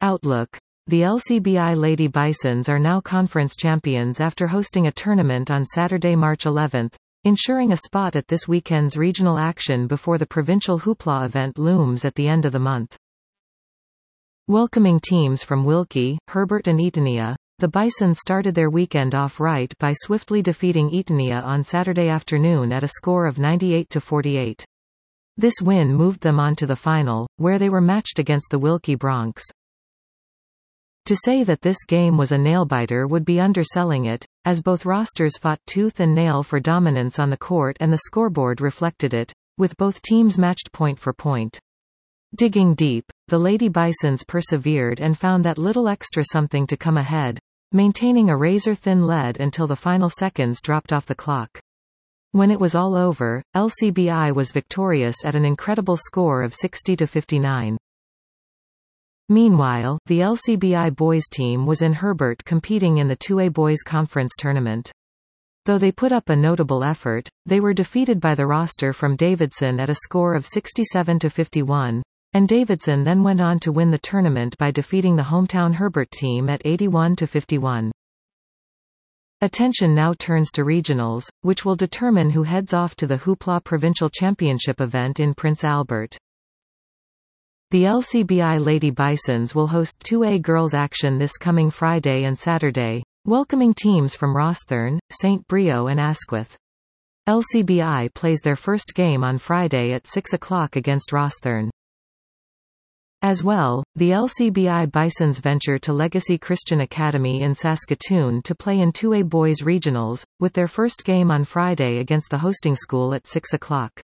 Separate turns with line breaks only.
Outlook. The LCBI Lady Bisons are now conference champions after hosting a tournament on Saturday, March 11, ensuring a spot at this weekend's regional action before the provincial hoopla event looms at the end of the month. Welcoming teams from Wilkie, Herbert and Eatonia, the Bisons started their weekend off right by swiftly defeating Eatonia on Saturday afternoon at a score of 98-48. This win moved them on to the final, where they were matched against the Wilkie Broncs. To say that this game was a nail-biter would be underselling it, as both rosters fought tooth and nail for dominance on the court and the scoreboard reflected it, with both teams matched point for point. Digging deep, the Lady Bisons persevered and found that little extra something to come ahead, maintaining a razor-thin lead until the final seconds dropped off the clock. When it was all over, LCBI was victorious at an incredible score of 60-59. Meanwhile, the LCBI boys team was in Herbert competing in the 2A Boys Conference Tournament. Though they put up a notable effort, they were defeated by the roster from Davidson at a score of 67-51, and Davidson then went on to win the tournament by defeating the hometown Herbert team at 81-51. Attention now turns to regionals, which will determine who heads off to the Hoopla Provincial Championship event in Prince Albert. The LCBI Lady Bisons will host 2A girls action this coming Friday and Saturday, welcoming teams from Rosthern, St. Brio and Asquith. LCBI plays their first game on Friday at 6 o'clock against Rosthern. As well, the LCBI Bisons venture to Legacy Christian Academy in Saskatoon to play in 2A Boys Regionals, with their first game on Friday against the hosting school at 6 o'clock.